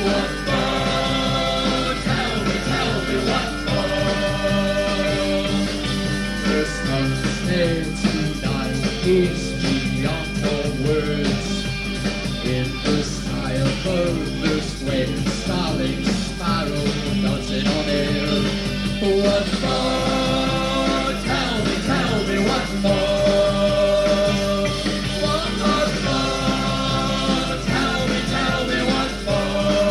What for? Tell me what for? There's nothing there tonight, it's beyond all words. In the sky above this way, starling spiral dancing on air. What for? Tell me what for? What for? Tell me what for?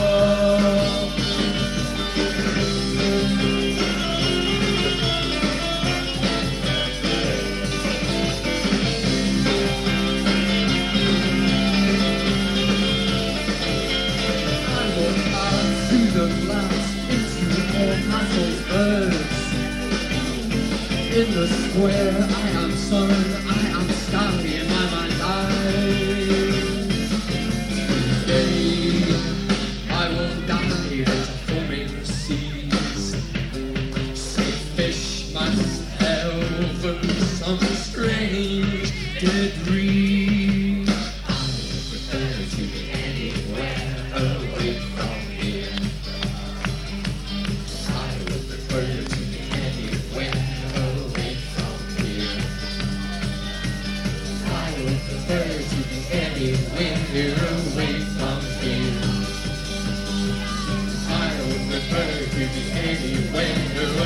I walk out through the glass into all Hassel's birds. In the square, I am sun, I am sky, in my mind's eye. Today, I will die at forming seas. Say fish must have some strange dead reed. I would prefer to be anywhere away from here. I would prefer to be anywhere away from here. I would prefer to be anywhere away from here. I would prefer to be anywhere